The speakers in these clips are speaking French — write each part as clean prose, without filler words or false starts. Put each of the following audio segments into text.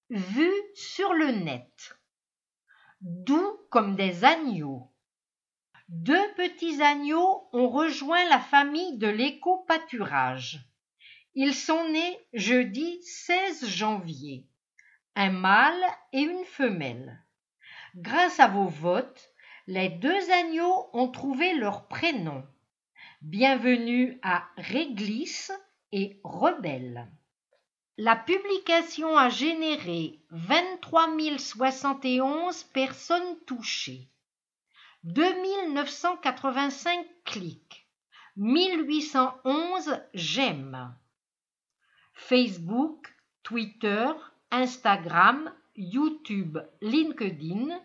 Vue sur le net. Doux comme des agneaux. Deux petits agneaux ont rejoint la famille de l'éco-pâturage. Ils sont nés jeudi 16 janvier. Un mâle et une femelle. Grâce à vos votes, les deux agneaux ont trouvé leur prénom. Bienvenue à Réglisse et Rebelle. La publication a généré 23 071 personnes touchées, 2 985 clics, 1811 j'aime. Facebook, Twitter, Instagram, YouTube, LinkedIn,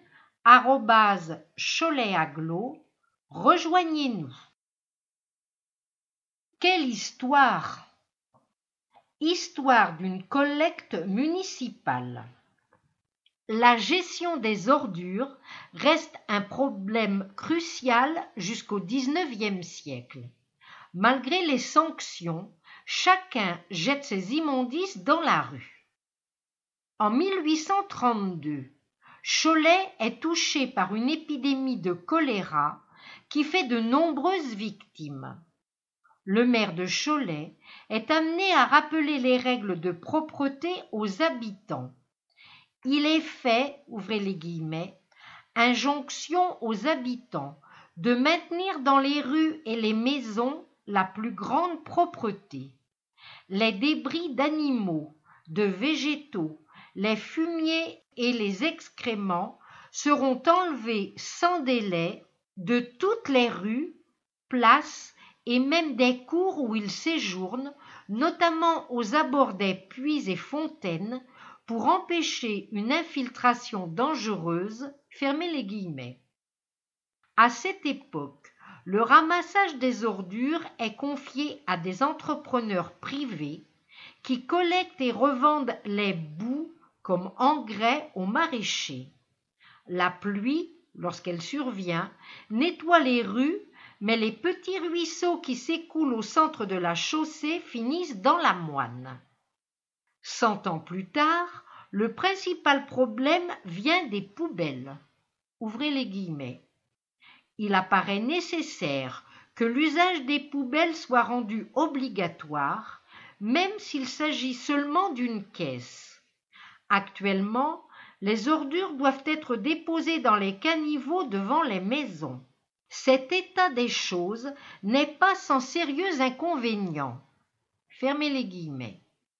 @choletaglo, rejoignez-nous. Quelle histoire! Histoire d'une collecte municipale. La gestion des ordures reste un problème crucial jusqu'au XIXe siècle. Malgré les sanctions, chacun jette ses immondices dans la rue. En 1832, Cholet est touché par une épidémie de choléra qui fait de nombreuses victimes. Le maire de Cholet est amené à rappeler les règles de propreté aux habitants. Il est fait, ouvrez les guillemets, injonction aux habitants de maintenir dans les rues et les maisons la plus grande propreté. Les débris d'animaux, de végétaux, les fumiers et les excréments seront enlevés sans délai de toutes les rues, places et même des cours où ils séjournent, notamment aux abords des puits et fontaines, pour empêcher une infiltration dangereuse, fermez les guillemets. À cette époque, le ramassage des ordures est confié à des entrepreneurs privés qui collectent et revendent les boues comme engrais aux maraîchers. La pluie, lorsqu'elle survient, nettoie les rues, mais les petits ruisseaux qui s'écoulent au centre de la chaussée finissent dans la moine. 100 ans plus tard, le principal problème vient des poubelles. Ouvrez les guillemets. Il apparaît nécessaire que l'usage des poubelles soit rendu obligatoire, même s'il s'agit seulement d'une caisse. Actuellement, les ordures doivent être déposées dans les caniveaux devant les maisons. Cet état des choses n'est pas sans sérieux inconvénients. Fermez les guillemets.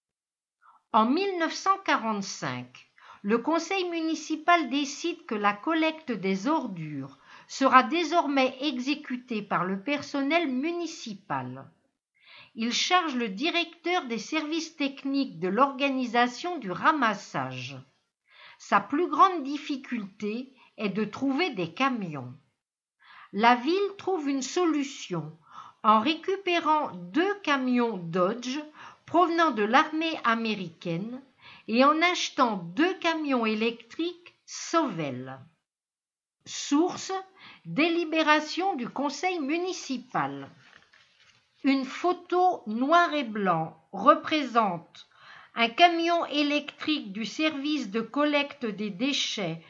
En 1945, le conseil municipal décide que la collecte des ordures sera désormais exécutée par le personnel municipal. Il charge le directeur des services techniques de l'organisation du ramassage. Sa plus grande difficulté est de trouver des camions. La ville trouve une solution en récupérant 2 camions Dodge provenant de l'armée américaine et en achetant 2 camions électriques Sauvel. Source: délibération du conseil municipal. Une photo noir et blanc représente un camion électrique du service de collecte des déchets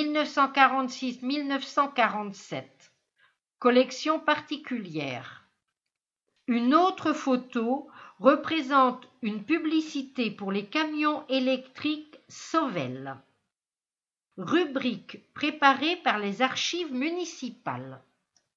1946-1947. Collection particulière. Une autre photo représente une publicité pour les camions électriques Sauvel. Rubrique préparée par les archives municipales.